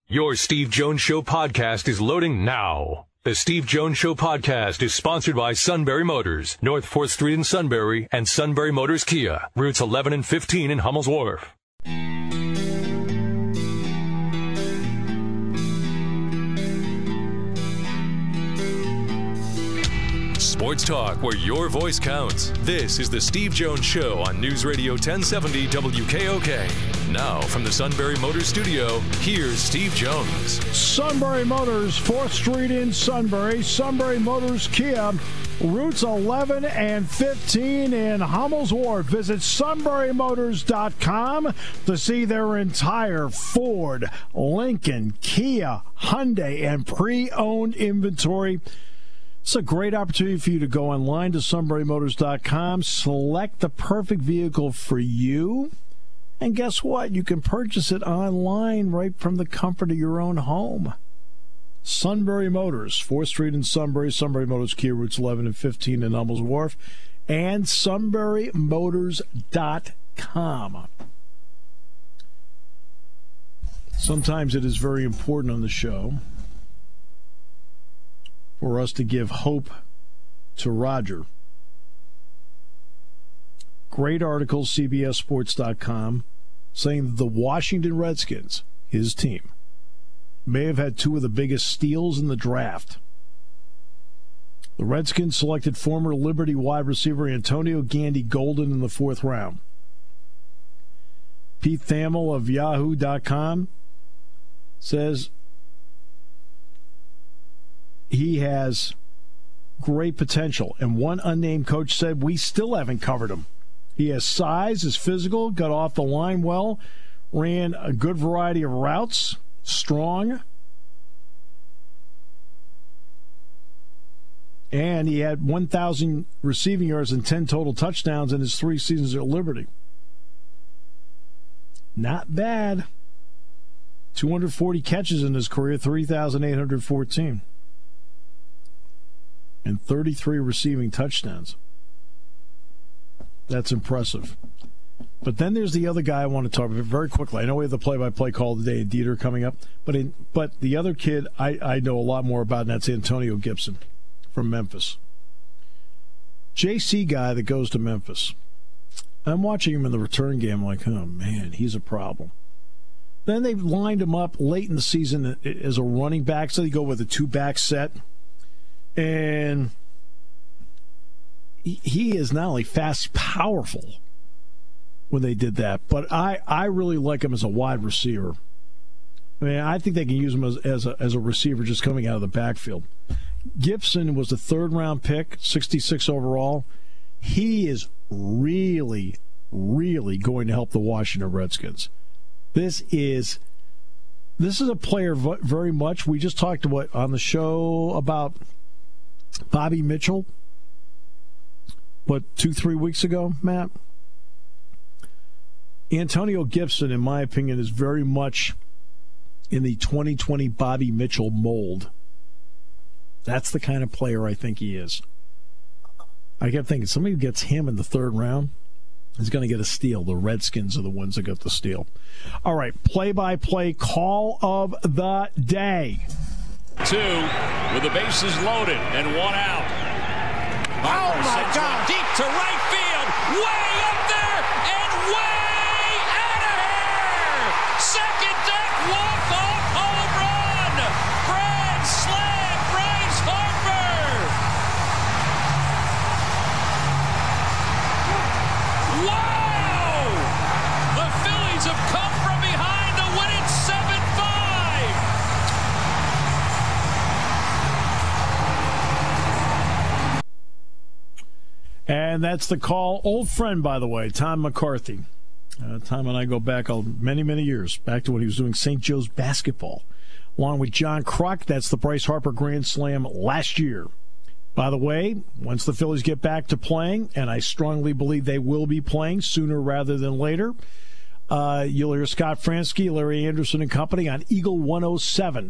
Your Steve Jones Show podcast is loading now. The Steve Jones Show podcast is sponsored by Sunbury Motors, North 4th Street in Sunbury, and Sunbury Motors Kia, routes 11 and 15 in Hummel's Wharf. Sports talk where your voice counts. This is the Steve Jones Show on News Radio 1070 WKOK. Now from the Sunbury Motors studio, here's Steve Jones. Sunbury Motors, 4th Street in Sunbury. Sunbury Motors Kia, routes 11 and 15 in Hummel's Wharf. Visit sunburymotors.com to see their entire Ford, Lincoln, Kia, Hyundai, and pre-owned inventory. It's a great opportunity for you to go online to sunburymotors.com, select the perfect vehicle for you, and guess what? You can purchase it online right from the comfort of your own home. Sunbury Motors, 4th Street in Sunbury, Sunbury Motors Kia, routes 11 and 15 in Hummel's Wharf, and sunburymotors.com. Sometimes it is very important on the show for us to give hope to Roger. Great article, CBSSports.com, saying that the Washington Redskins, his team, may have had two of the biggest steals in the draft. The Redskins selected former Liberty wide receiver Antonio Gandy Golden in the 4th round. Pete Thamel of Yahoo.com says he has great potential, and one unnamed coach said, we still haven't covered him. He has size, is physical, got off the line well, ran a good variety of routes, strong, and he had 1,000 receiving yards and 10 total touchdowns in his 3 seasons at Liberty. Not bad. 240 catches in his career, 3,814. And 33 receiving touchdowns. That's impressive. But then there's the other guy I want to talk about very quickly. I know we have the play-by-play call today, Dieter, coming up. But the other kid I know a lot more about, and that's Antonio Gibson from Memphis. JC guy that goes to Memphis. I'm watching him in the return game like, oh, man, he's a problem. Then they lined him up late in the season as a running back, so they go with a 2-back set. And he is not only fast, powerful when they did that, but I really like him as a wide receiver. I mean, I think they can use him as a receiver just coming out of the backfield. Gibson was a 3rd-round pick, 66 overall. He is really, really going to help the Washington Redskins. This is a player very much. We just talked on the show about Bobby Mitchell, 2-3 weeks ago, Matt? Antonio Gibson, in my opinion, is very much in the 2020 Bobby Mitchell mold. That's the kind of player I think he is. I kept thinking, somebody who gets him in the 3rd round is going to get a steal. The Redskins are the ones that got the steal. All right, play-by-play call of the day. 2 with the bases loaded and 1 out. Oh my God! Deep to right field, way up there and way out of here. Second deck walk-off home run. Grand slam, Bryce Harper. Wow! The Phillies have come from behind to win it 7-5. And that's the call. Old friend, by the way, Tom McCarthy. Tom and I go back many, many years, back to when he was doing St. Joe's basketball. Along with John Kruk, that's the Bryce Harper Grand Slam last year. By the way, once the Phillies get back to playing, and I strongly believe they will be playing sooner rather than later, you'll hear Scott Fransky, Larry Anderson and company on Eagle 107.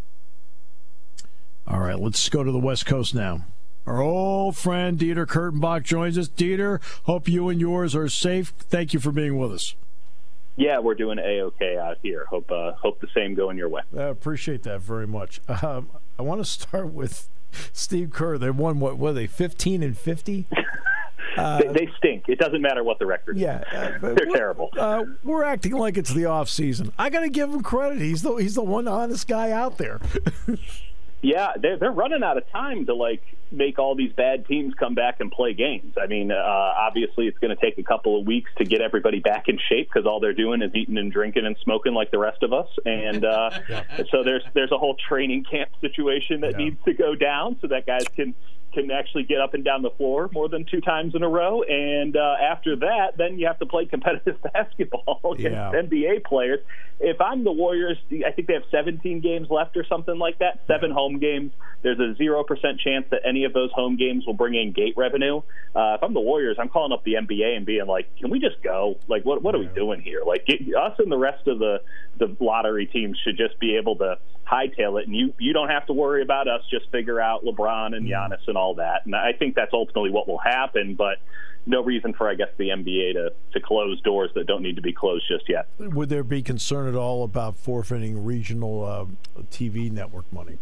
All right, let's go to the West Coast now. Our old friend Dieter Kurtenbach joins us. Dieter, hope you and yours are safe. Thank you for being with us. Yeah, we're doing A-OK out here. Hope the same going your way. I appreciate that very much. I want to start with Steve Kerr. They won, what were they, 15 and 50? They stink. It doesn't matter what the record is. Yeah, they're terrible. We're acting like it's the off season. I got to give him credit. He's the one honest guy out there. Yeah, they're running out of time to make all these bad teams come back and play games. I mean, obviously it's going to take a couple of weeks to get everybody back in shape because all they're doing is eating and drinking and smoking like the rest of us. And so there's a whole training camp situation that needs to go down so that guys can actually get up and down the floor more than 2 times in a row. And after that, then you have to play competitive basketball against NBA players. If I'm the Warriors, I think they have 17 games left or something like that, 7 home games. There's a 0% chance that any of those home games will bring in gate revenue. If I'm the Warriors, I'm calling up the NBA and being like, can we just go? Like, what are we doing here? Like, us and the rest of the lottery teams should just be able to hightail it, and you don't have to worry about us. Just figure out LeBron and Giannis and all that. And I think that's ultimately what will happen, but no reason for, I guess, the NBA to close doors that don't need to be closed just yet. Would there be concern at all about forfeiting regional TV network money?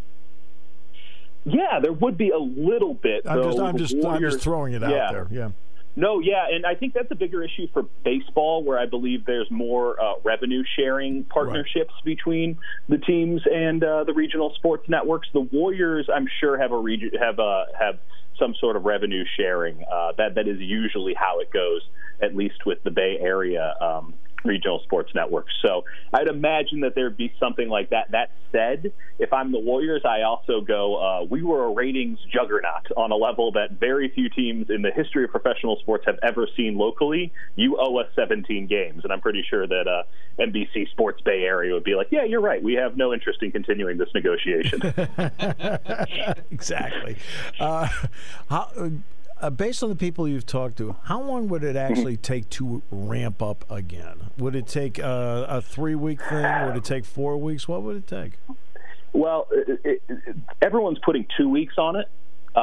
Yeah, there would be a little bit. I'm just throwing it out there. Yeah. No, yeah, and I think that's a bigger issue for baseball, where I believe there's more revenue-sharing partnerships between the teams and the regional sports networks. The Warriors, I'm sure, have some sort of revenue sharing. That is usually how it goes, at least with the Bay Area regional sports networks. So I'd imagine that there'd be something like that. That said, if I'm the Warriors, I also go, we were a ratings juggernaut on a level that very few teams in the history of professional sports have ever seen locally. You owe us 17 games. And I'm pretty sure that NBC Sports Bay Area would be like, yeah, you're right. We have no interest in continuing this negotiation. Exactly. Based on the people you've talked to, how long would it actually take to ramp up again? Would it take a 3-week thing? Would it take 4 weeks? What would it take? Well, everyone's putting 2 weeks on it,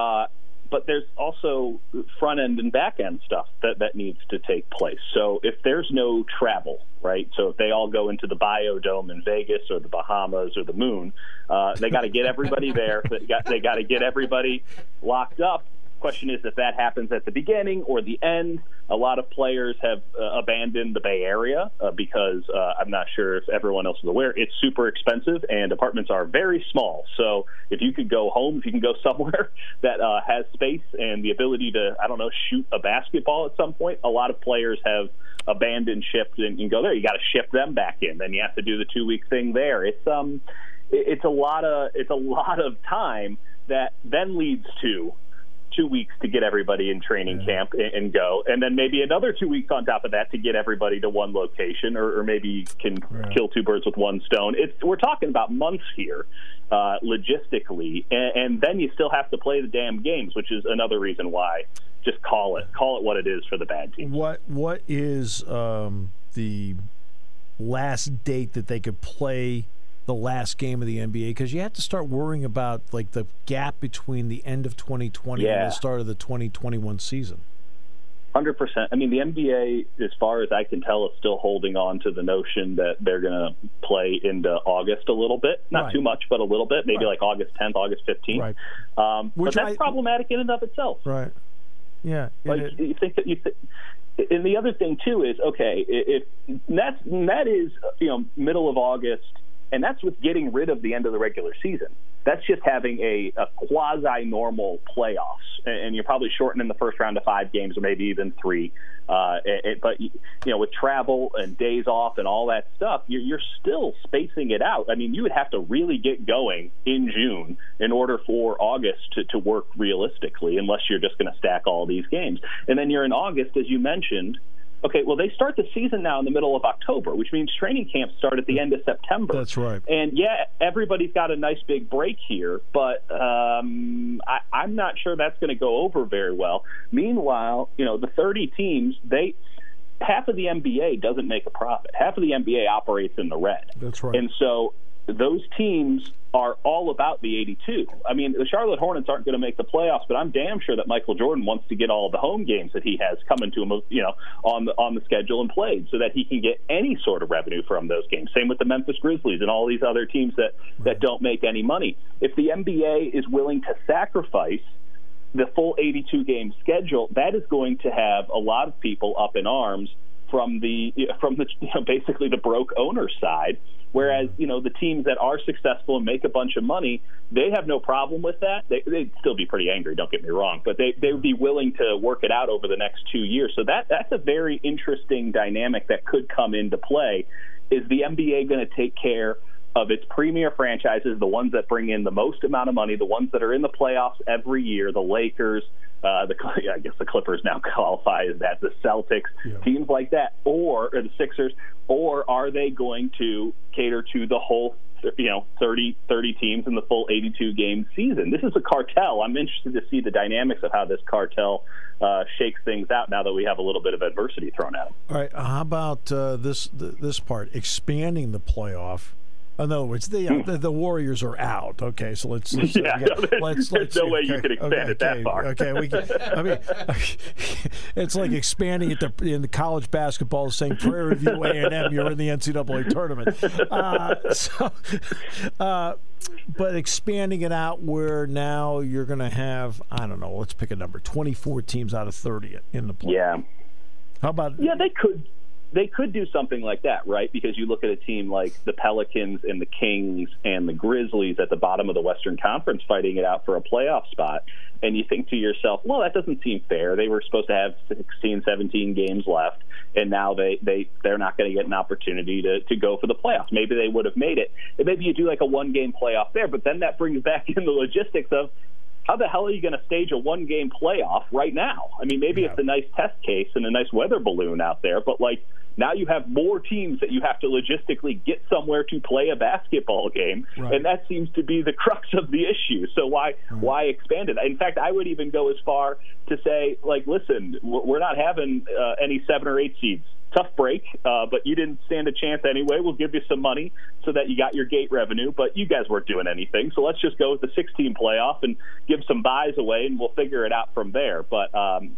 but there's also front-end and back-end stuff that needs to take place. So if there's no travel, right, so if they all go into the Biodome in Vegas or the Bahamas or the moon, they got to get everybody there. They got to get everybody locked up. Question is if that happens at the beginning or the end. A lot of players have abandoned the Bay Area because I'm not sure if everyone else is aware, it's super expensive and apartments are very small. So if you could go home, if you can go somewhere that has space and the ability to, shoot a basketball at some point, a lot of players have abandoned ship and go there. You got to ship them back in. Then you have to do the 2-week thing there. It's a lot of time that then leads to 2 weeks to get everybody in training camp and go, and then maybe another 2 weeks on top of that to get everybody to one location, or maybe you can kill 2 birds with one stone. We're talking about months here, logistically, and then you still have to play the damn games, which is another reason why. Just call it what it is for the bad teams. What is the last date that they could play the last game of the NBA? Because you have to start worrying about the gap between the end of 2020 and the start of the 2021 season. 100%. I mean, the NBA, as far as I can tell, is still holding on to the notion that they're going to play into August a little bit. Not too much, but a little bit. Maybe like August 10th, August 15th. Right. But that's problematic in and of itself. Right. Yeah. You think that and the other thing too is, okay, if that is middle of August. And that's with getting rid of the end of the regular season. That's just having a quasi-normal playoffs. And you're probably shortening the first round to 5 games or maybe even 3. But with travel and days off and all that stuff, you're still spacing it out. I mean, you would have to really get going in June in order for August to work realistically, unless you're just going to stack all these games. And then you're in August, as you mentioned. Okay, well, they start the season now in the middle of October, which means training camps start at the end of September. That's right. And, everybody's got a nice big break here, but I'm not sure that's going to go over very well. Meanwhile, the 30 teams, half of the NBA doesn't make a profit. Half of the NBA operates in the red. That's right. And so those teams are all about the 82. I mean, the Charlotte Hornets aren't going to make the playoffs, but I'm damn sure that Michael Jordan wants to get all the home games that he has coming to him, on the schedule and played, so that he can get any sort of revenue from those games. Same with the Memphis Grizzlies and all these other teams that don't make any money. If the NBA is willing to sacrifice the full 82-game schedule, that is going to have a lot of people up in arms from the basically the broke owner side. Whereas, the teams that are successful and make a bunch of money, they have no problem with that. They'd still be pretty angry, don't get me wrong, but they would be willing to work it out over the next 2 years. So that's a very interesting dynamic that could come into play. Is the NBA going to take care of its premier franchises, the ones that bring in the most amount of money, the ones that are in the playoffs every year, the Lakers, I guess the Clippers now qualify as that, the Celtics, teams like that, or the Sixers, or are they going to cater to the whole 30 teams in the full 82-game season? This is a cartel. I'm interested to see the dynamics of how this cartel shakes things out now that we have a little bit of adversity thrown at them. All right, how about this part, expanding the playoff? In other words, the Warriors are out. Okay, so let's there's no way you can expand it that far. Okay, it's like expanding it in the college basketball, saying Prairie View A&M, you're in the NCAA tournament. But expanding it out where now you're going to have, I don't know, let's pick a number, 24 teams out of 30 in the play. Yeah. How about? Yeah, they could. They could do something like that, right? Because you look at a team like the Pelicans and the Kings and the Grizzlies at the bottom of the Western Conference fighting it out for a playoff spot, and you think to yourself, well, that doesn't seem fair. They were supposed to have 16, 17 games left, and now they're not going to get an opportunity to go for the playoffs. Maybe they would have made it. And maybe you do like a one-game playoff there, but then that brings back in the logistics of, how the hell are you going to stage a one-game playoff right now? I mean, maybe it's a nice test case and a nice weather balloon out there, but now you have more teams that you have to logistically get somewhere to play a basketball game, and that seems to be the crux of the issue. So why expand it? In fact, I would even go as far to say, listen, we're not having any 7 or 8 seeds. Tough break, but you didn't stand a chance anyway. We'll give you some money so that you got your gate revenue, but you guys weren't doing anything. So let's just go with the 16 playoff and give some buys away, and we'll figure it out from there. But I'm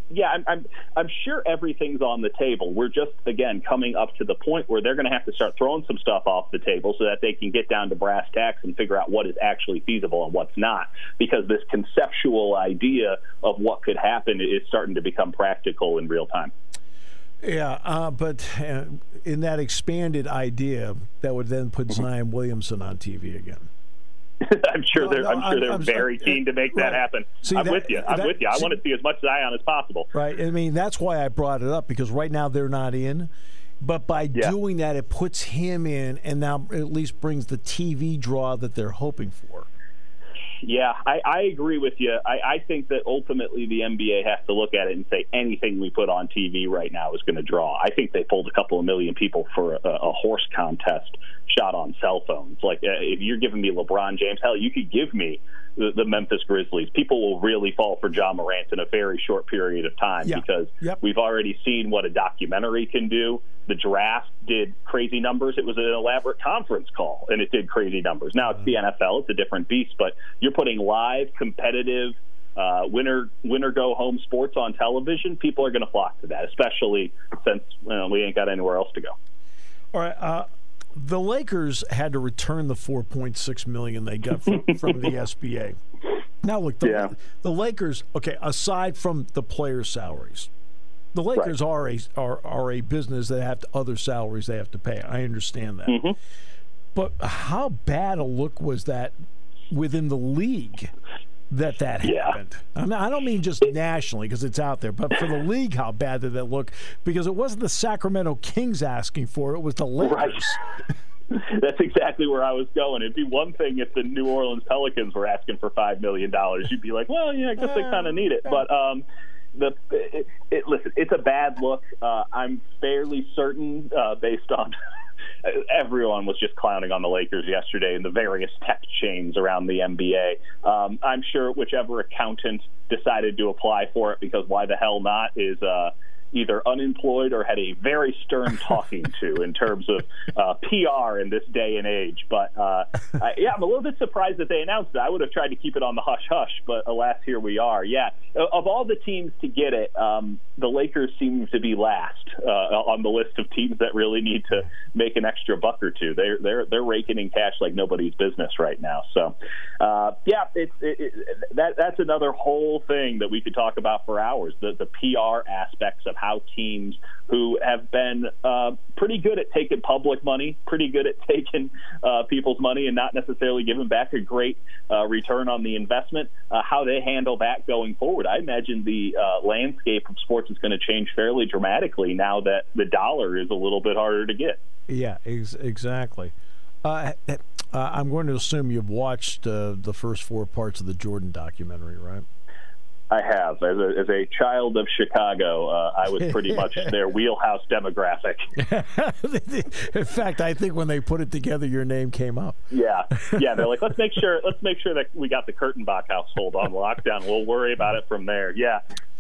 sure everything's on the table. We're just, again, coming up to the point where they're going to have to start throwing some stuff off the table so that they can get down to brass tacks and figure out what is actually feasible and what's not, because this conceptual idea of what could happen is starting to become practical in real time. Yeah, but in that expanded idea, that would then put Zion Williamson on TV again. I'm sure they're very keen to make that happen. I'm with you. I want to see as much Zion as possible. Right. I mean, that's why I brought it up, because right now they're not in. But by doing that, it puts him in, and now at least brings the TV draw that they're hoping for. Yeah, I agree with you. I think that ultimately the NBA has to look at it and say anything we put on TV right now is going to draw. I think they pulled a couple of million people for a horse contest shot on cell phones. If you're giving me LeBron James, hell, you could give me the Memphis Grizzlies. People will really fall for Ja Morant in a very short period of time because we've already seen what a documentary can do. The draft did crazy numbers. It was an elaborate conference call, and it did crazy numbers. Now it's the NFL. It's a different beast, but you're putting live, competitive, winner-go-home sports on television. People are going to flock to that, especially since we ain't got anywhere else to go. All right. The Lakers had to return the $4.6 million they got from the SBA. Now, look, the Lakers, aside from the players' salaries, the Lakers are a business that have other salaries they have to pay. I understand that. Mm-hmm. But how bad a look was that within the league that happened? I mean, I don't mean just nationally because it's out there, but for the league, how bad did that look? Because it wasn't the Sacramento Kings asking for it. It was the Lakers. Right. That's exactly where I was going. It'd be one thing if the New Orleans Pelicans were asking for $5 million. You'd be like, well, yeah, I guess they kind of need it. But listen, it's a bad look. I'm fairly certain, based on everyone was just clowning on the Lakers yesterday in the various tech chains around the NBA. I'm sure whichever accountant decided to apply for it, because why the hell not, is either unemployed or had a very stern talking to in terms of PR in this day and age. But yeah, I'm a little bit surprised that they announced it. I would have tried to keep it on the hush-hush, but alas, here we are. Yeah, of all the teams to get it, the Lakers seem to be last on the list of teams that really need to make an extra buck or two. They're raking in cash like nobody's business right now. So yeah, that's another whole thing that we could talk about for hours. The PR aspects of how teams who have been pretty good at taking public money, pretty good at taking people's money and not necessarily giving back a great return on the investment, how they handle that going forward. I imagine the landscape of sports is going to change fairly dramatically now that the dollar is a little bit harder to get. Yeah, exactly. I'm going to assume you've watched the first 4 parts of the Jordan documentary, right? I have. As a child of Chicago, I was pretty much their wheelhouse demographic. In fact, I think when they put it together, your name came up. Yeah. They're like, let's make sure that we got the Kurtenbach household on lockdown. We'll worry about it from there. Yeah,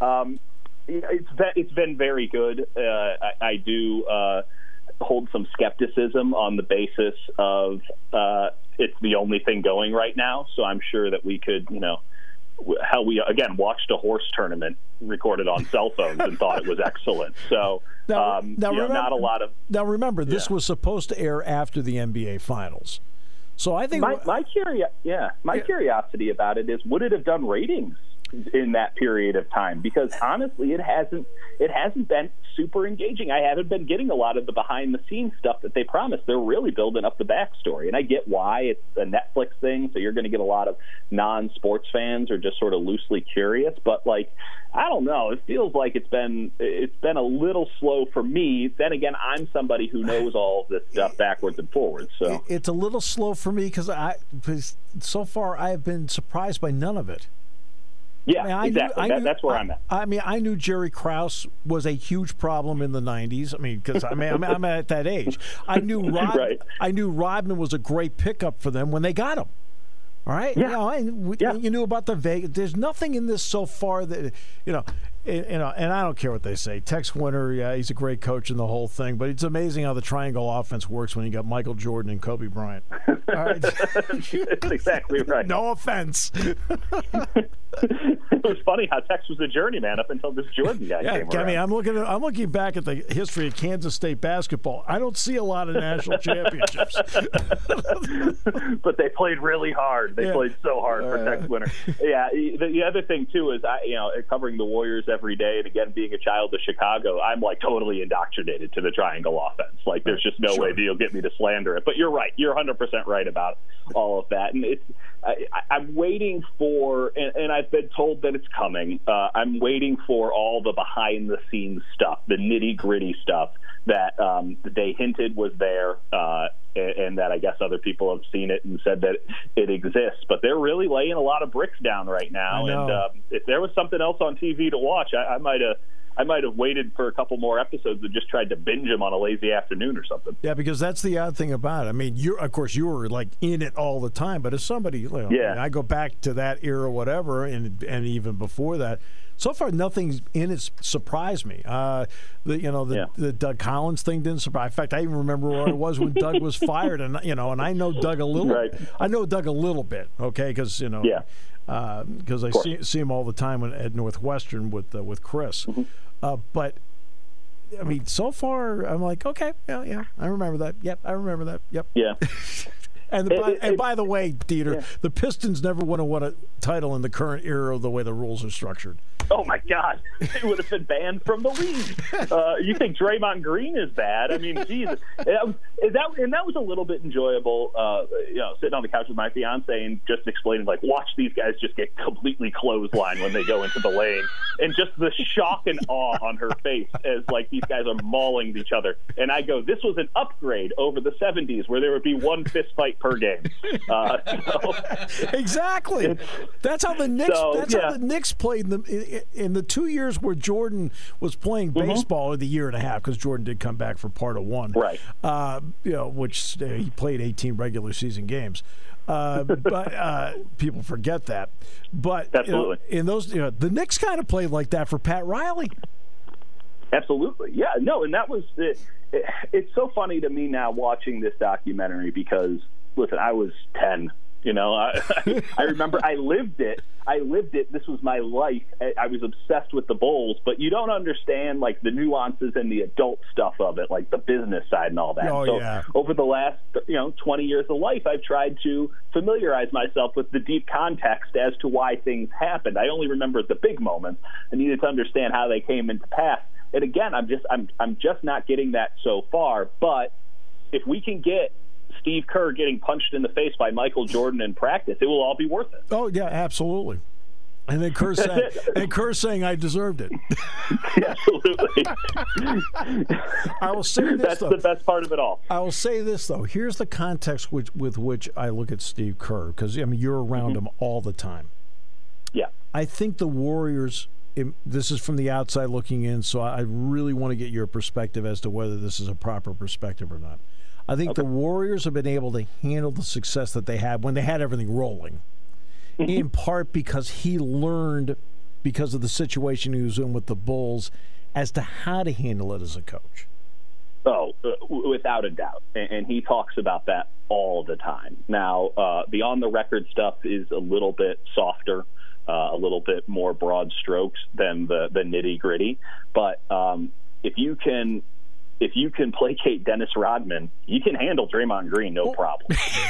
it's been very good. I do hold some skepticism on the basis of it's the only thing going right now. So I'm sure that we could, how we again watched a horse tournament recorded on cell phones and thought it was excellent. So now remember, not a lot of. Now remember, this was supposed to air after the NBA Finals. So I think my curiosity about it is, would it have done ratings in that period of time? Because honestly, it hasn't been super engaging. I haven't been getting a lot of the behind the scenes stuff that they promised. They're really building up the backstory, and I get why it's a Netflix thing, so you're going to get a lot of non-sports fans or just sort of loosely curious. But I don't know, it feels like it's been a little slow for me. Then again, I'm somebody who knows all of this stuff backwards and forwards. So it's a little slow for me because so far I have been surprised by none of it. Yeah, exactly. That's where I'm at. I knew Jerry Krause was a huge problem in the '90s. Because I'm at that age. I knew Rodman was a great pickup for them when they got him. All right. Yeah. You knew about the Vegas. There's nothing in this so far that and I don't care what they say. Tex Winter, yeah, he's a great coach in the whole thing, but it's amazing how the triangle offense works when you got Michael Jordan and Kobe Bryant. All right. That's exactly right. No offense. It was funny how Tex was a journeyman up until this Jordan guy came around. I'm looking back at the history of Kansas State basketball. I don't see a lot of national championships. But they played really hard. They played so hard for Tex Winter. Yeah. The other thing too is covering the Warriors every day, and again being a child of Chicago, I'm totally indoctrinated to the triangle offense. There's just no way that you'll get me to slander it. But you're right. You're 100% right about all of that. And I'm waiting for, and I've been told that it's coming. I'm waiting for all the behind the scenes stuff, the nitty gritty stuff that they hinted was there, and that I guess other people have seen it and said that it exists. But they're really laying a lot of bricks down right now. And if there was something else on TV to watch, I might have waited for a couple more episodes and just tried to binge them on a lazy afternoon or something. Yeah, because that's the odd thing about it. I mean, you were in it all the time, but as somebody, I go back to that era, whatever, and even before that. So far, nothing in it surprised me. The Doug Collins thing didn't surprise. In fact, I even remember where it was when Doug was fired, and I know Doug a little. Right. I know Doug a little bit, okay, because because I see him all the time at Northwestern with Chris. Mm-hmm. But I mean, so far I'm like, okay, yeah, I remember that. Yep, I remember that. Yep. Yeah. And by the way, Dieter, the Pistons never would have won a title in the current era of the way the rules are structured. Oh, my God. They would have been banned from the league. You think Draymond Green is bad? I mean, Jesus. That was a little bit enjoyable, sitting on the couch with my fiance and just explaining, watch these guys just get completely clotheslined when they go into the lane. And just the shock and awe on her face as, these guys are mauling each other. And I go, this was an upgrade over the 70s where there would be one fist fight per game. Exactly. That's how the Knicks. How the Knicks played in the 2 years where Jordan was playing baseball, or the year and a half, because Jordan did come back for part of one. Right. Which he played 18 regular season games. But people forget that. But absolutely, in those, the Knicks kind of played like that for Pat Riley. Absolutely. Yeah, no, and that was it's so funny to me now watching this documentary because, listen, I was 10. You know, I remember I lived it. This was my life. I was obsessed with the Bulls, but you don't understand, like, the nuances and the adult stuff of it, like the business side and all that. So over the last, 20 years of life, I've tried to familiarize myself with the deep context as to why things happened. I only remember the big moments. I needed to understand how they came into pass. And again, I'm just not getting that so far. But if we can get Steve Kerr getting punched in the face by Michael Jordan in practice, it will all be worth it. Oh, yeah, absolutely. And then Kerr saying, I deserved it. Absolutely. I will say this, That's though. the best part of it all. I will say this, though. Here's the context with which I look at Steve Kerr, because, I mean, you're around him all the time. Yeah. I think the Warriors, this is from the outside looking in, so I really want to get your perspective as to whether this is a proper perspective or not. I think the Warriors have been able to handle the success that they had when they had everything rolling, in part because he learned, because of the situation he was in with the Bulls, as to how to handle it as a coach. Oh, without a doubt. And he talks about that all the time. Now, the on-the-record stuff is a little bit softer, a little bit more broad strokes than the nitty-gritty. But if you can placate Dennis Rodman, you can handle Draymond Green, no problem.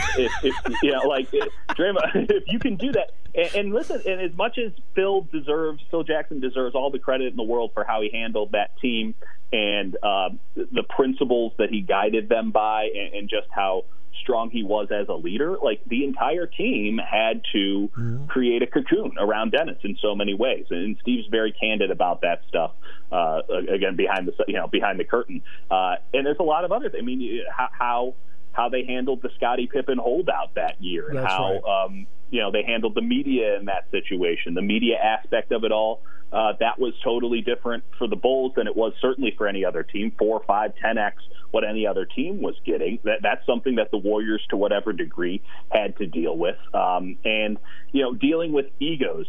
Draymond, if you can do that, and listen, and as much as Phil Jackson deserves all the credit in the world for how he handled that team and the principles that he guided them by, and just how strong he was as a leader, like, the entire team had to create a cocoon around Dennis in so many ways, and Steve's very candid about that stuff. Again, behind the curtain, and there's a lot of other things. I mean, how they handled the Scottie Pippen holdout that year, and they handled the media in that situation. The media aspect of it all, that was totally different for the Bulls than it was certainly for any other team. 4, 5, 10x what any other team was getting. That's something that the Warriors, to whatever degree, had to deal with. And dealing with egos,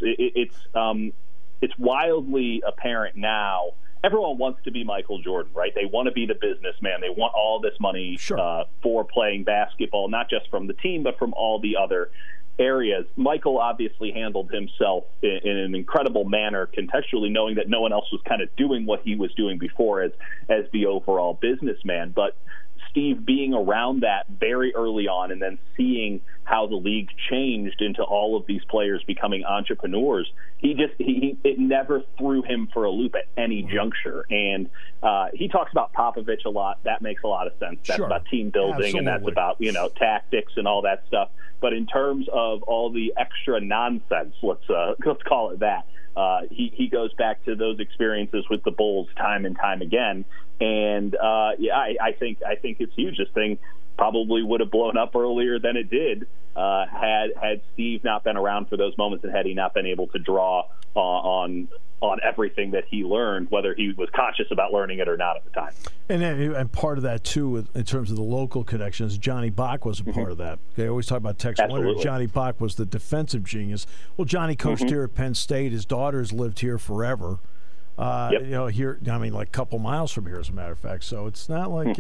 it's wildly apparent now. Everyone wants to be Michael Jordan, right? They want to be the businessman. They want all this money for playing basketball, not just from the team, but from all the other areas. Michael obviously handled himself in an incredible manner, contextually, knowing that no one else was kind of doing what he was doing before as the overall businessman. But Steve being around that very early on, and then seeing how the league changed into all of these players becoming entrepreneurs, it never threw him for a loop at any juncture. And he talks about Popovich a lot. That makes a lot of sense. That's about team building, and that's about tactics and all that stuff. But in terms of all the extra nonsense, let's call it that, he goes back to those experiences with the Bulls time and time again. And I think it's huge. This thing probably would have blown up earlier than it did had Steve not been around for those moments, and had he not been able to draw on everything that he learned, whether he was conscious about learning it or not at the time. And part of that, too, in terms of the local connections, Johnny Bach was a part of that. They always talk about Tex Winter. Johnny Bach was the defensive genius. Well, Johnny coached here at Penn State. His daughter's lived here forever. Here, I mean, like a couple miles from here, as a matter of fact. So it's not like,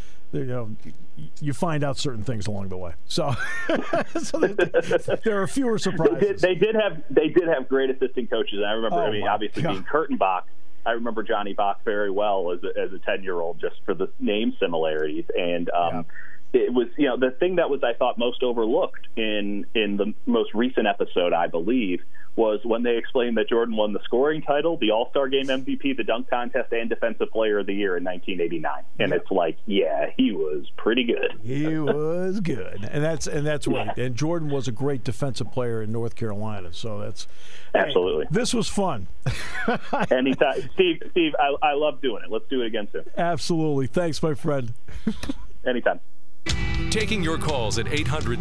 you find out certain things along the way. So, there are fewer surprises. They did have great assistant coaches. And I remember, obviously being Kurtenbach, I remember Johnny Bach very well as a 10-year-old, just for the name similarities. And it was, the thing that was, I thought, most overlooked in the most recent episode, I believe, was when they explained that Jordan won the scoring title, the All-Star Game MVP, the dunk contest, and Defensive Player of the Year in 1989. And it's like, he was pretty good. He was good, and that's right. And Jordan was a great defensive player in North Carolina. So that's absolutely. This was fun. Anytime, Steve, I love doing it. Let's do it again soon. Absolutely. Thanks, my friend. Anytime. Taking your calls at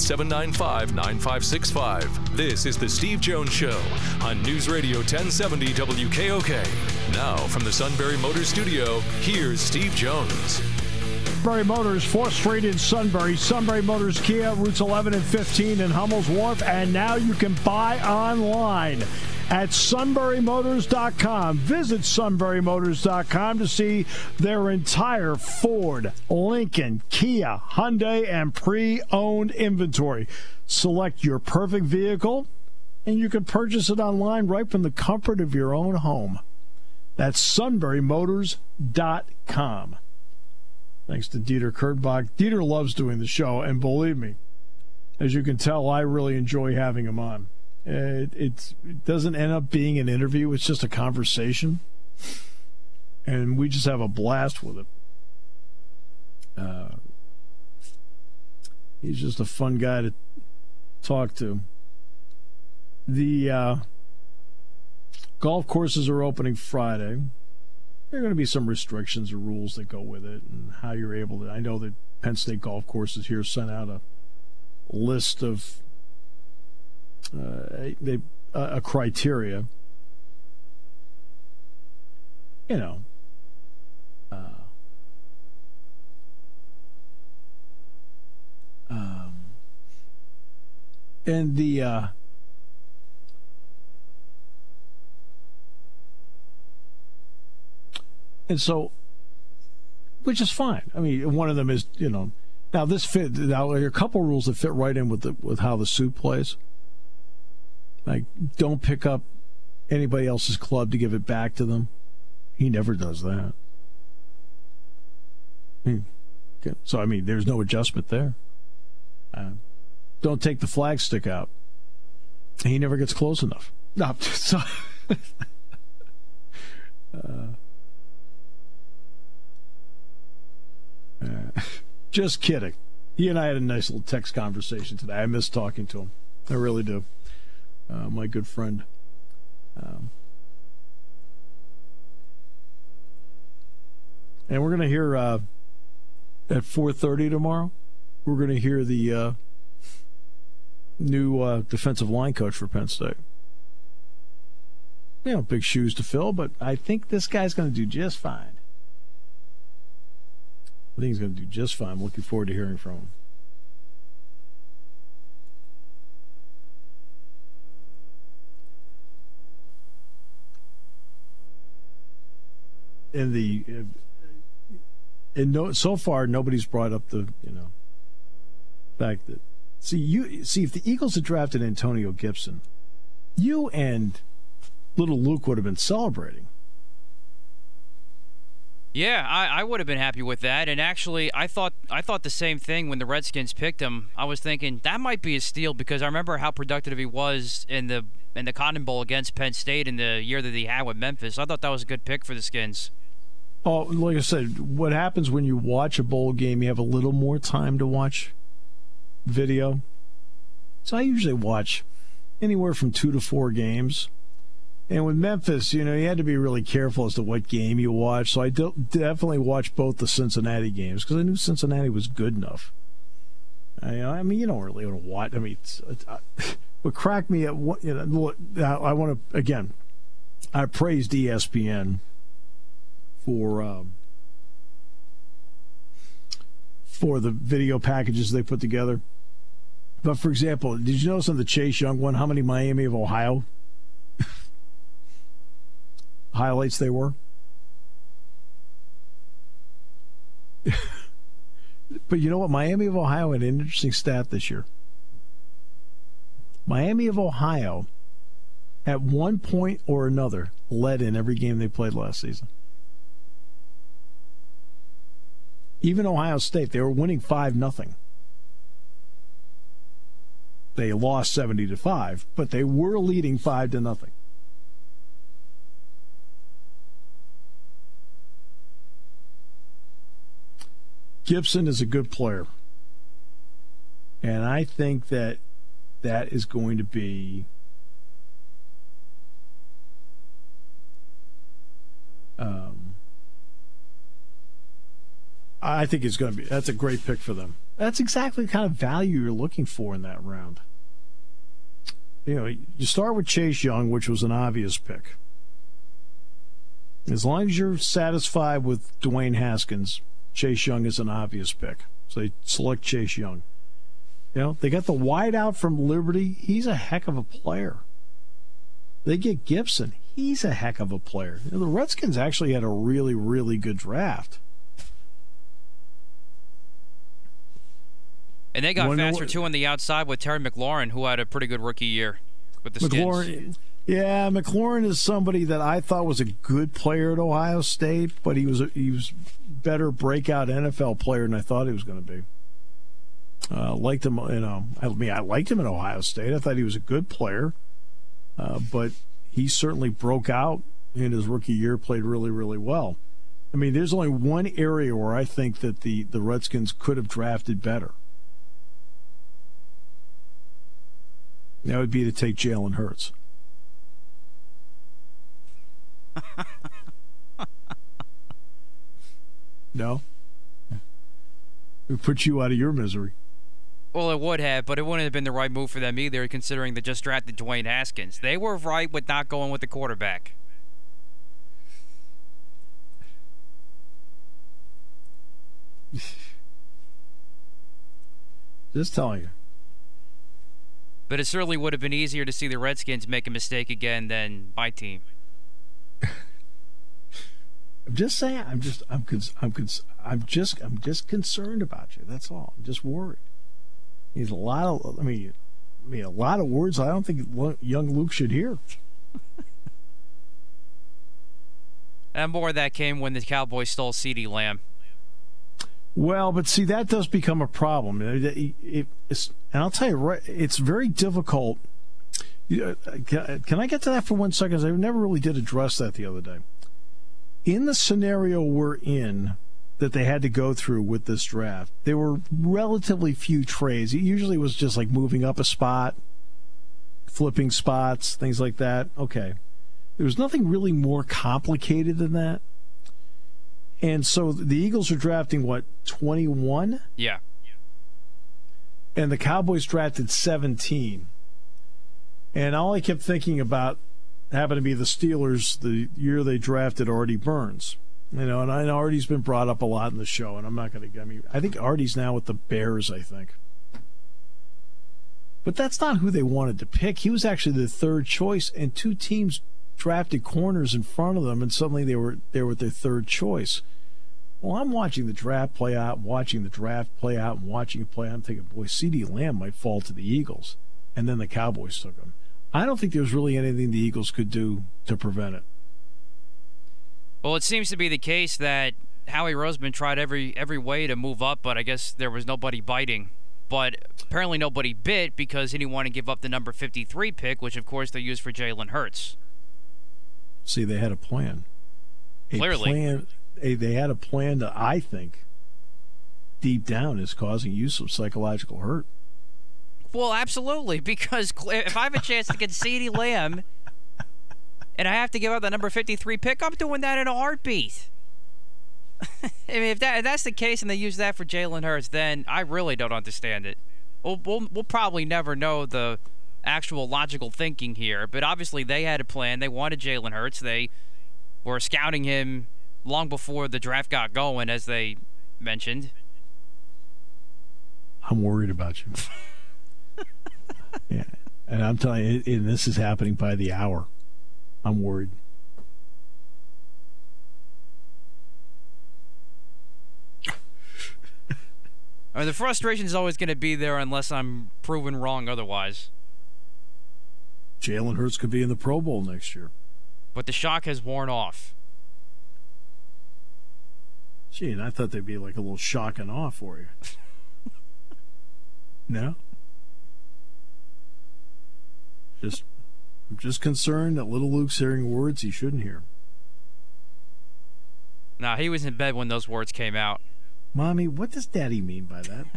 800-795-9565. This is The Steve Jones Show on News Radio 1070 WKOK. Now, from the Sunbury Motors Studio, here's Steve Jones. Sunbury Motors, 4th Street in Sunbury. Sunbury Motors Kia, routes 11 and 15 in Hummel's Wharf. And now you can buy online at sunburymotors.com. Visit sunburymotors.com to see their entire Ford, Lincoln, Kia, Hyundai, and pre-owned inventory. Select your perfect vehicle, and you can purchase it online right from the comfort of your own home. That's sunburymotors.com. Thanks to Dieter Kurtbach. Dieter loves doing the show, and believe me, as you can tell, I really enjoy having him on. It doesn't end up being an interview. It's just a conversation, and we just have a blast with it. He's just a fun guy to talk to. The golf courses are opening Friday. There are going to be some restrictions or rules that go with it and how you're able to. I know that Penn State golf courses here sent out a list of a criteria. You know, and the and so, which is fine. I mean, one of them is, you know, now this fit. Now there are a couple rules that fit right in with how the suit plays. Like, don't pick up anybody else's club to give it back to them. He never does that. So, I mean, there's no adjustment there. Don't take the flag stick out. He never gets close enough. No, so, just kidding. He and I had a nice little text conversation today. I miss talking to him. I really do. My good friend. And we're going to hear at 4:30 tomorrow, we're going to hear the new defensive line coach for Penn State. You know, big shoes to fill, but I think this guy's going to do just fine. I think he's going to do just fine. I'm looking forward to hearing from him. So far nobody's brought up the fact that if the Eagles had drafted Antonio Gibson, you and little Luke would have been celebrating. Yeah, I would have been happy with that. And actually, I thought the same thing when the Redskins picked him. I was thinking that might be a steal because I remember how productive he was in the Cotton Bowl against Penn State in the year that he had with Memphis. I thought that was a good pick for the Skins. Oh, like I said, what happens when you watch a bowl game, you have a little more time to watch video. So I usually watch anywhere from 2 to 4 games. And with Memphis, you had to be really careful as to what game you watch. So I definitely watched both the Cincinnati games because I knew Cincinnati was good enough. I mean, you don't really want to watch. I mean, what cracked me at what I want to again. I praised ESPN for the video packages they put together. But for example, did you notice on the Chase Young one how many Miami of Ohio highlights they were? But you know what? Miami of Ohio had an interesting stat this year. Miami of Ohio, at one point or another, led in every game they played last season. Even Ohio State, they were winning 5-0. They lost 70-5, but they were leading 5-0. Gibson is a good player. And I think that is going to be I think it's going to be, that's a great pick for them. That's exactly the kind of value you're looking for in that round. You start with Chase Young, which was an obvious pick. As long as you're satisfied with Dwayne Haskins, Chase Young is an obvious pick. So they select Chase Young. They got the wideout from Liberty. He's a heck of a player. They get Gibson. He's a heck of a player. You know, the Redskins actually had a really, really good draft. And they got faster, too, on the outside with Terry McLaurin, who had a pretty good rookie year with the Skins. Yeah, McLaurin is somebody that I thought was a good player at Ohio State, but he was better breakout NFL player than I thought he was going to be. Liked him, I liked him at Ohio State. I thought he was a good player, but he certainly broke out in his rookie year, played really, really well. I mean, there's only one area where I think that the Redskins could have drafted better. That would be to take Jalen Hurts. No? It would put you out of your misery. Well, it would have, but it wouldn't have been the right move for them either, considering they just drafted Dwayne Haskins. They were right with not going with the quarterback. Just telling you. But it certainly would have been easier to see the Redskins make a mistake again than my team. I'm just saying. I'm just concerned about you. That's all. I'm just worried. He's a lot of. I mean, a lot of words I don't think young Luke should hear. And more of that came when the Cowboys stole CeeDee Lamb. Well, but see, that does become a problem. And I'll tell you, it's very difficult. Can I get to that for 1 second? I never really did address that the other day. In the scenario we're in that they had to go through with this draft, there were relatively few trades. It usually was just like moving up a spot, flipping spots, things like that. Okay. There was nothing really more complicated than that. And so the Eagles are drafting, 21? Yeah. And the Cowboys drafted 17. And all I kept thinking about happened to be the Steelers the year they drafted Artie Burns. And I know Artie's been brought up a lot in the show, and I'm not going to. I think Artie's now with the Bears, I think. But that's not who they wanted to pick. He was actually the third choice, and two teams drafted corners in front of them, and suddenly they were there with their third choice. Well, I'm watching the draft play out, and watching it play out. I'm thinking, boy, CeeDee Lamb might fall to the Eagles. And then the Cowboys took him. I don't think there was really anything the Eagles could do to prevent it. Well, it seems to be the case that Howie Roseman tried every way to move up, but I guess there was nobody biting. But apparently nobody bit because he didn't want to give up the number 53 pick, which, of course, they used for Jalen Hurts. See, they had a plan. Clearly. They had a plan that I think deep down is causing you some psychological hurt. Well, absolutely, because if I have a chance to get CeeDee Lamb and I have to give up the number 53 pick, I'm doing that in a heartbeat. I mean, if that's the case and they use that for Jalen Hurts, then I really don't understand it. We'll probably never know the actual logical thinking here, but obviously they had a plan. They wanted Jalen Hurts. They were scouting him long before the draft got going, as they mentioned. I'm worried about you. Yeah, and I'm telling you, and this is happening by the hour. I'm worried. I mean, the frustration is always going to be there unless I'm proven wrong otherwise. Jalen Hurts could be in the Pro Bowl next year. But the shock has worn off. Gee, and I thought there'd be like a little shock and awe for you. No? I'm just concerned that little Luke's hearing words he shouldn't hear. Nah, he was in bed when those words came out. Mommy, what does Daddy mean by that?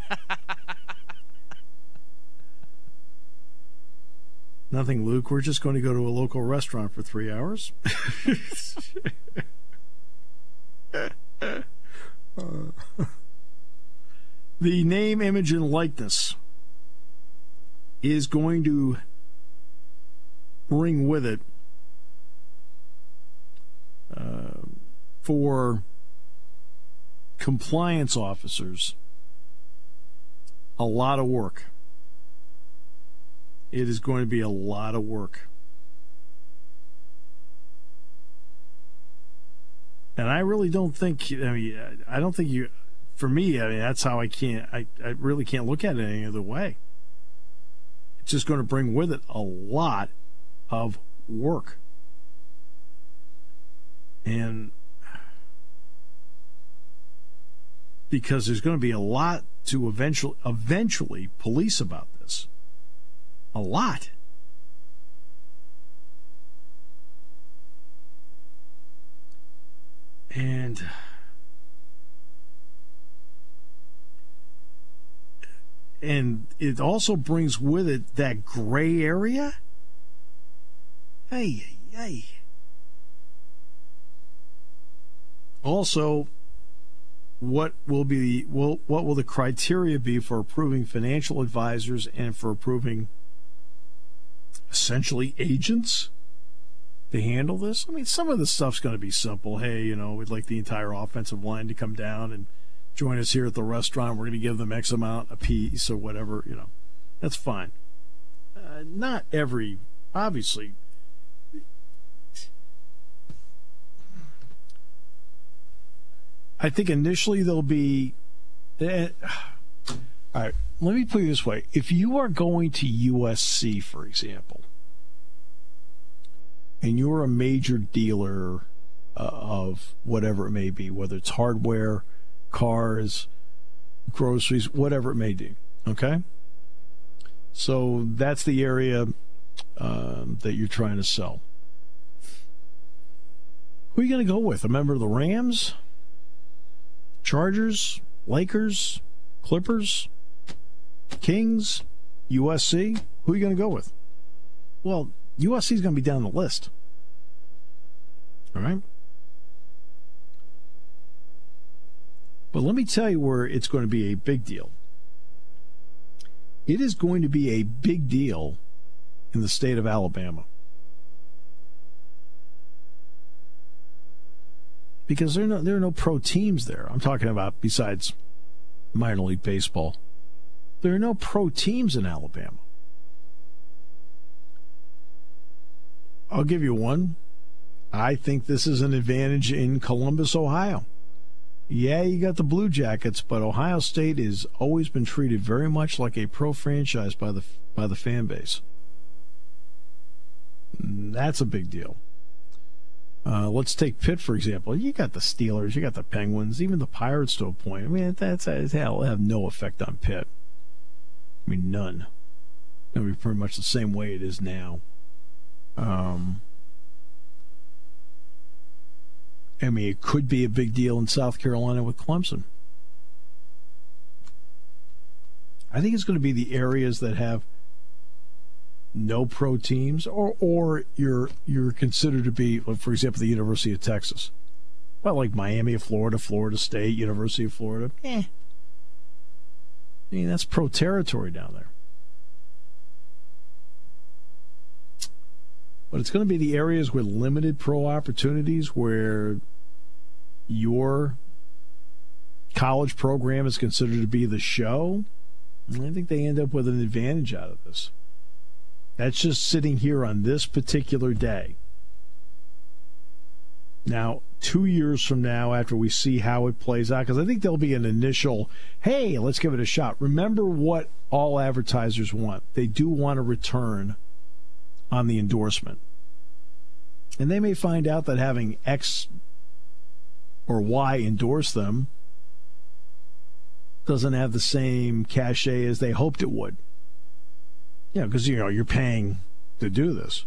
Nothing, Luke. We're just going to go to a local restaurant for 3 hours. The name, image, and likeness is going to bring with it for compliance officers a lot of work. It is going to be a lot of work. And I really don't think, I don't think you, for me, that's how I really can't look at it any other way. It's just going to bring with it a lot of work. And because there's going to be a lot to eventually police about this. A lot. And it also brings with it that gray area. Hey. Also, what will the criteria be for approving financial advisors and for approving essentially agents to handle this? I mean, some of the stuff's going to be simple. Hey, we'd like the entire offensive line to come down and join us here at the restaurant. We're going to give them X amount a piece or whatever, That's fine. Not every, obviously. I think initially there'll be... all right, let me put it this way. If you are going to USC, for example, and you're a major dealer of whatever it may be, whether it's hardware, cars, groceries, whatever it may be, okay? So that's the area that you're trying to sell. Who are you going to go with? A member of the Rams? Chargers? Lakers? Clippers? Kings? USC? Who are you going to go with? Well, USC is going to be down the list. All right? But let me tell you where it's going to be a big deal. It is going to be a big deal in the state of Alabama. Because there are no pro teams there. I'm talking about besides minor league baseball. There are no pro teams in Alabama. I'll give you one. I think this is an advantage in Columbus, Ohio. Yeah, you got the Blue Jackets, but Ohio State has always been treated very much like a pro franchise by the fan base. That's a big deal. Let's take Pitt, for example. You got the Steelers, you got the Penguins, even the Pirates to a point. I mean, that'll have no effect on Pitt. I mean, none. It'll be pretty much the same way it is now. I mean, it could be a big deal in South Carolina with Clemson. I think it's going to be the areas that have no pro teams, or you're considered to be, for example, the University of Texas. Well, like Miami of Florida, Florida State, University of Florida. I mean, that's pro territory down there. But it's going to be the areas with limited pro opportunities where your college program is considered to be the show. And I think they end up with an advantage out of this. That's just sitting here on this particular day. Now, 2 years from now, after we see how it plays out, because I think there'll be an initial, hey, let's give it a shot. Remember what all advertisers want. They do want a return on the endorsement. And they may find out that having X or Y endorse them doesn't have the same cachet as they hoped it would. Yeah, because you're paying to do this.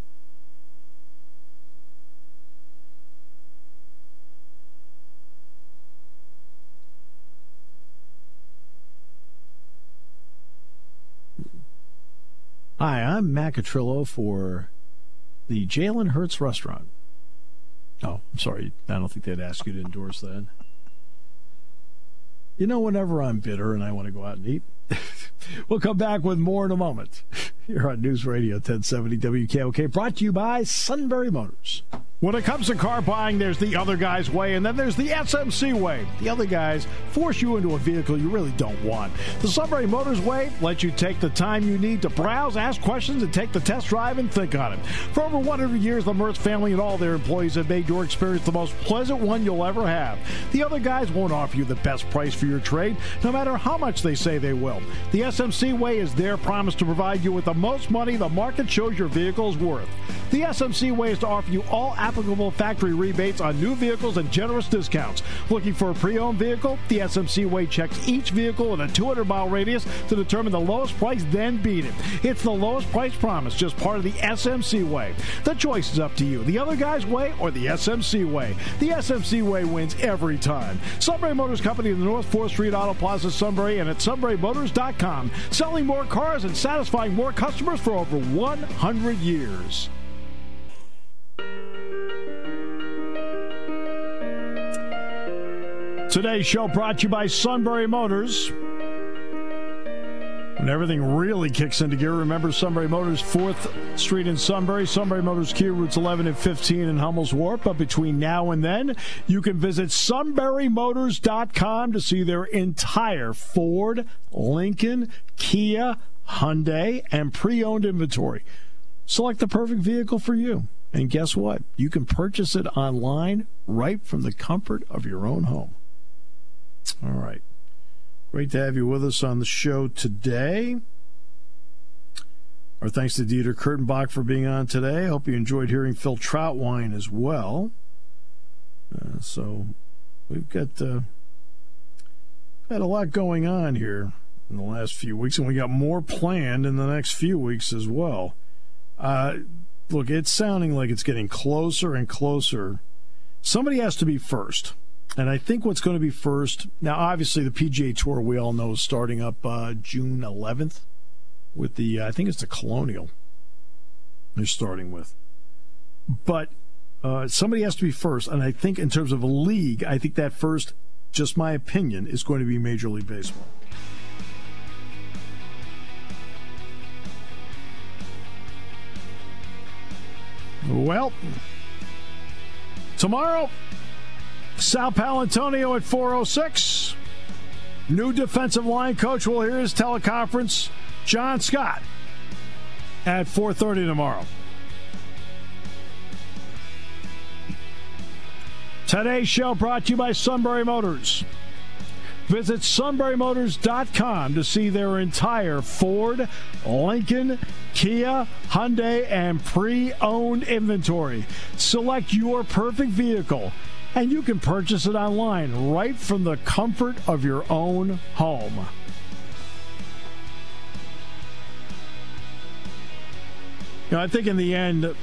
Hi, I'm Matt Catrillo for the Jalen Hurts restaurant. Oh, I'm sorry. I don't think they'd ask you to endorse that. Whenever I'm bitter and I want to go out and eat. We'll come back with more in a moment. Here on News Radio 1070 WKOK, brought to you by Sunbury Motors. When it comes to car buying, there's the other guy's way, and then there's the SMC way. The other guys force you into a vehicle you really don't want. The Sunbury Motors way lets you take the time you need to browse, ask questions, and take the test drive and think on it. For over 100 years, the Mertz family and all their employees have made your experience the most pleasant one you'll ever have. The other guys won't offer you the best price for your trade, no matter how much they say they will. The SMC way is their promise to provide you with the most money the market shows your vehicle is worth. The SMC way is to offer you all applicable factory rebates on new vehicles and generous discounts. Looking for a pre-owned vehicle? The SMC way checks each vehicle in a 200-mile radius to determine the lowest price, then beat it. It's the lowest price promise, just part of the SMC way. The choice is up to you. The other guy's way or the SMC way. The SMC way wins every time. Sunbury Motors Company in the North 4th Street Auto Plaza, Sunbury, and at sunburymotors.com. Selling more cars and satisfying more customers for over 100 years. Today's show brought to you by Sunbury Motors. When everything really kicks into gear, remember Sunbury Motors, 4th Street in Sunbury, Sunbury Motors Kia, routes 11 and 15 in Hummel's Wharf. But between now and then, you can visit sunburymotors.com to see their entire Ford, Lincoln, Kia, Hyundai, and pre-owned inventory. Select the perfect vehicle for you. And guess what? You can purchase it online right from the comfort of your own home. All right. Great to have you with us on the show today. Our thanks to Dieter Kurtenbach for being on today. Hope you enjoyed hearing Phil Trautwein as well. So we've got had a lot going on here in the last few weeks, and we got more planned in the next few weeks as well. Look, it's sounding like it's getting closer and closer. Somebody has to be first. And I think what's going to be first, now obviously the PGA Tour we all know is starting up June 11th with the, I think it's the Colonial they're starting with. But somebody has to be first, and I think in terms of a league, I think that first, just my opinion, is going to be Major League Baseball. Well, tomorrow, Sal Palantonio at 4:06. New defensive line coach will hear his teleconference. John Scott at 4:30 tomorrow. Today's show brought to you by Sunbury Motors. Visit sunburymotors.com to see their entire Ford, Lincoln, Kia, Hyundai, and pre-owned inventory. Select your perfect vehicle, and you can purchase it online right from the comfort of your own home. You know, I think in the end,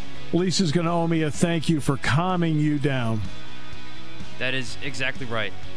Lisa's going to owe me a thank you for calming you down. That is exactly right.